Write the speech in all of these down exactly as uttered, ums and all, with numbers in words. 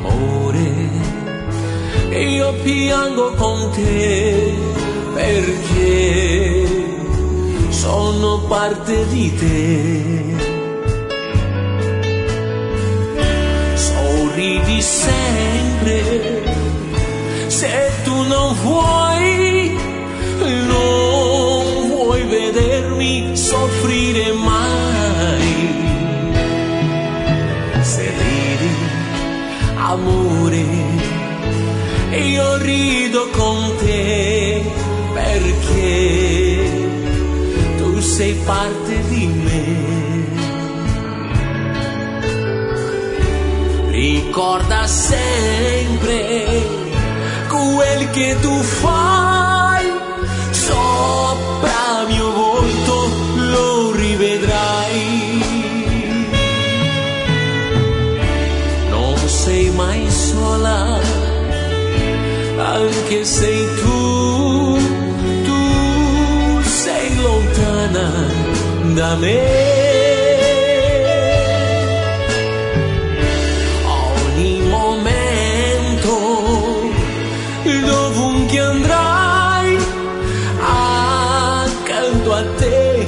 Amore, io piango con te perché sono parte di te. Sorridi sempre, se tu non vuoi, non vuoi vedermi soffrire mai. Se ridi, amore, io rido con te perché tu sei parte di me. Ricorda sempre quel che tu fai, sopra mio volto lo rivedrai. Non sei mai sola, anche se tu, tu sei lontana da me. Ogni momento, dovunque andrai, accanto a te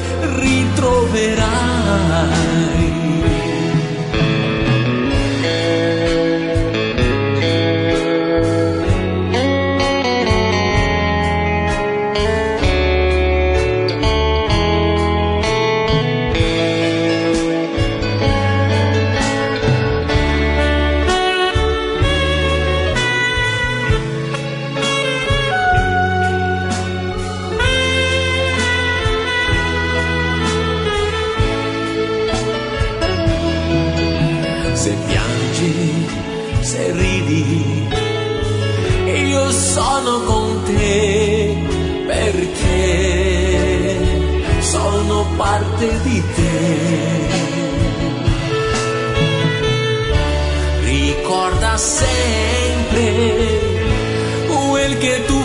ritroverai. Se piangi, se ridi, io sono con te perché sono parte di te. Ricorda sempre quel che tu